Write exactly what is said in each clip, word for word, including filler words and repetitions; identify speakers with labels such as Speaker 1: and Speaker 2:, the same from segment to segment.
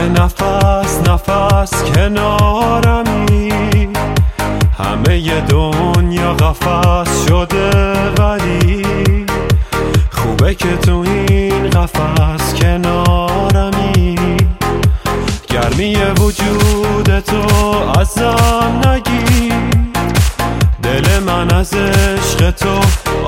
Speaker 1: نفس نفس کنارمی، همه ی دنیا قفس شده ولی خوبه که تو این قفس کنارمی. گرمی وجود تو ازم نگیر، دل من از عشق تو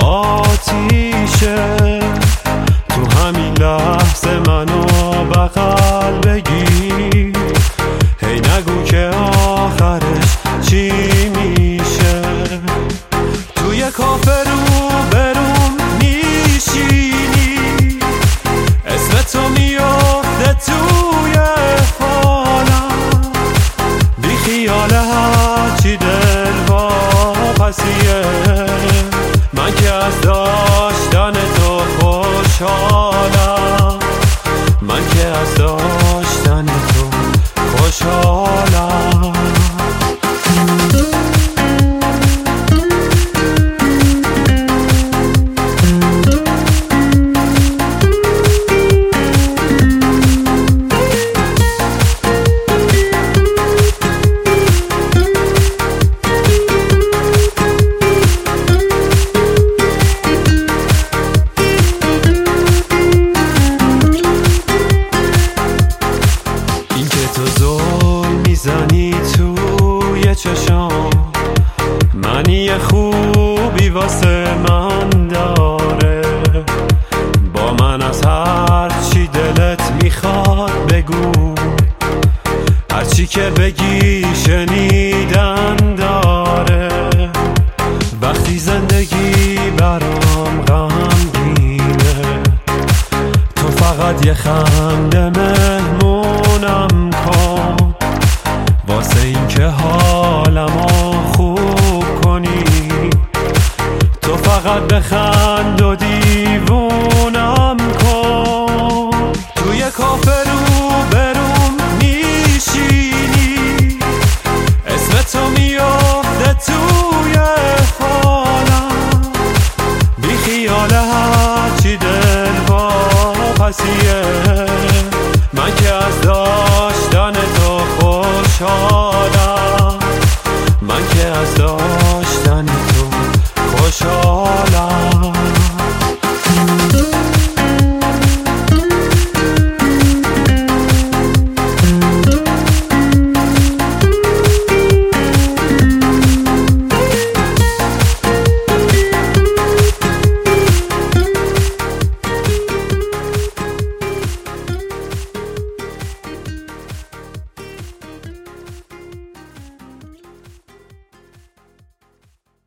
Speaker 1: آتیشه، تو همین لحظه منو بغل بگیر، هی نگو که آخرش چی میشه. توی کافه رو بروم میشینی، اسم تو میفته توی فالم، بی خیال هرچی دل واپسیه، من که از داشتن تو خوشحالم، من که از داشتن تو خوشحالم. میزنی توی چشام، معنی خوبی واسه من داره، با من از هر چی دلت میخواد بگو، هر چی که بگی شنیدن داره. وقتی زندگی برام غمگینه، تو فقط یه خنده مهمونم کن، واسه این که حالمو خوب کنی، تو فقط بخند و دیوونم کن. توی کافه رو بروم میشینی، اسم تو میفته توی فالم، بی خیال هرچی دل واپسیه،